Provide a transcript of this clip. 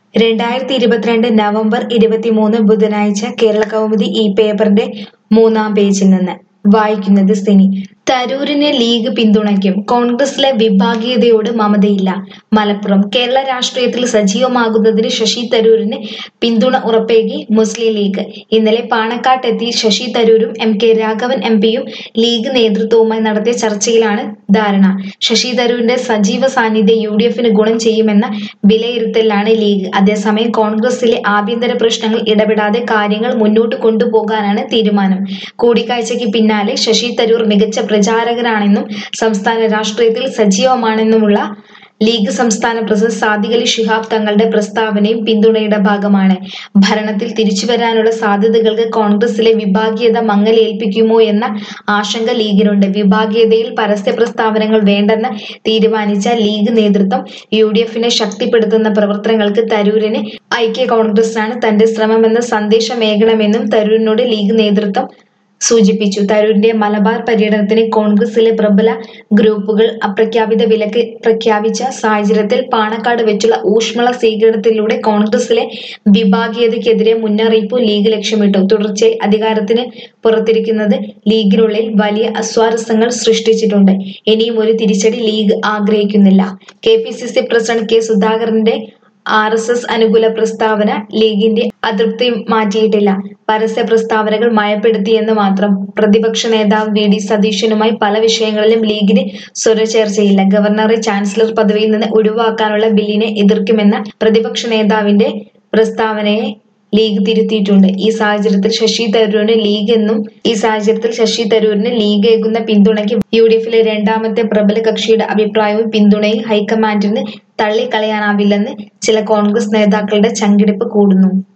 2022 November 23 ബുധനാഴ്ച കേരള കൗമുദി ഈ പേപ്പറിന്റെ 3-ാം പേജിൽ നിന്ന് വായിക്കുന്നത് സിനി. തരൂരിനെ ലീഗ് പിന്തുണയ്ക്കും. കോൺഗ്രസിലെ വിഭാഗീയതയോട് മമതയില്ല. മലപ്പുറം. കേരള രാഷ്ട്രീയത്തിൽ സജീവമാകുന്നതിന് ശശി തരൂരിന് പിന്തുണ ഉറപ്പേകി മുസ്ലിം ലീഗ്. ഇന്നലെ പാണക്കാട്ടെത്തി ശശി തരൂരും MK രാഘവൻ MPയും ലീഗ് നേതൃത്വവുമായി നടത്തിയ ചർച്ചയിലാണ് ധാരണ. ശശി തരൂരിന്റെ സജീവ സാന്നിധ്യം UDFന് ഗുണം ചെയ്യുമെന്ന വിലയിരുത്തലാണ് ലീഗ്. അതേസമയം കോൺഗ്രസിലെ ആഭ്യന്തര പ്രശ്നങ്ങൾ ഇടപെടാതെ കാര്യങ്ങൾ മുന്നോട്ട് കൊണ്ടുപോകാനാണ് തീരുമാനം. കൂടിക്കാഴ്ചയ്ക്ക് പിന്നാലെ ശശി തരൂർ മികച്ച പ്രചാരകനാണെന്നും സംസ്ഥാന രാഷ്ട്രീയത്തിൽ സജീവമാണെന്നുമുള്ള ലീഗ് സംസ്ഥാന പ്രസിഡന്റ് സാദിഖ് അലി ശിഹാബ് തങ്ങളുടെ പ്രസ്താവനയും പിന്തുണയുടെ ഭാഗമാണ്. ഭരണത്തിൽ തിരിച്ചുവരാനുള്ള സാധ്യതകൾക്ക് കോൺഗ്രസിലെ വിഭാഗീയത മങ്ങലേൽപ്പിക്കുമോ എന്ന ആശങ്ക ലീഗിനുണ്ട്. വിഭാഗീയതയിൽ പരസ്യ പ്രസ്താവനകൾ വേണ്ടെന്ന് തീരുമാനിച്ച ലീഗ് നേതൃത്വം UDFനെ ശക്തിപ്പെടുത്തുന്ന പ്രവർത്തനങ്ങൾക്ക് തരൂരിന് ഐക്യ കോൺഗ്രസാണ് തന്റെ ശ്രമമെന്ന സന്ദേശമേകണമെന്നും തരൂരിനോട് ലീഗ് നേതൃത്വം സൂചിപ്പിച്ചു. തരൂരിന്റെ മലബാർ പര്യടനത്തിന് കോൺഗ്രസിലെ പ്രബല ഗ്രൂപ്പുകൾ അപ്രഖ്യാപിത വിലക്ക് പ്രഖ്യാപിച്ച സാഹചര്യത്തിൽ പാണക്കാട് വെച്ചുള്ള ഊഷ്മള സ്വീകരണത്തിലൂടെ കോൺഗ്രസിലെ വിഭാഗീയതയ്ക്കെതിരെ മുന്നറിയിപ്പ് ലീഗ് ലക്ഷ്യമിട്ടു. തുടർച്ചയായി അധികാരത്തിന് പുറത്തിരിക്കുന്നത് ലീഗിനുള്ളിൽ വലിയ അസ്വാരസ്യങ്ങൾ സൃഷ്ടിച്ചിട്ടുണ്ട്. ഇനിയും ഒരു തിരിച്ചടി ലീഗ് ആഗ്രഹിക്കുന്നില്ല. KPCC പ്രസിഡന്റ് K സുധാകരന്റെ RSS അനുകൂല പ്രസ്താവന ലീഗിന്റെ അതൃപ്തി മാറ്റിയിട്ടില്ല. പരസ്യ പ്രസ്താവനകൾ മയപ്പെടുത്തിയെന്ന് മാത്രം. പ്രതിപക്ഷ നേതാവ് VD സതീശനുമായി പല വിഷയങ്ങളിലും ലീഗിന് സ്വരച്ചേർച്ചയില്ല. ഗവർണറെ ചാൻസലർ പദവിയിൽ നിന്ന് ഒഴിവാക്കാനുള്ള ബില്ലിനെ എതിർക്കുമെന്ന പ്രതിപക്ഷ നേതാവിന്റെ പ്രസ്താവനയെ ലീഗ് തിരുത്തിയിട്ടുണ്ട്. ഈ സാഹചര്യത്തിൽ ശശി തരൂരിന് ലീഗേകുന്ന പിന്തുണയ്ക്ക് UDFിലെ രണ്ടാമത്തെ പ്രബല കക്ഷിയുടെ അഭിപ്രായവും പിന്തുണയും ഹൈക്കമാൻഡിന് തള്ളിക്കളയാനാവില്ലെന്ന് ചില കോൺഗ്രസ് നേതാക്കളുടെ ചങ്കിടിപ്പ് കൂടുന്നു.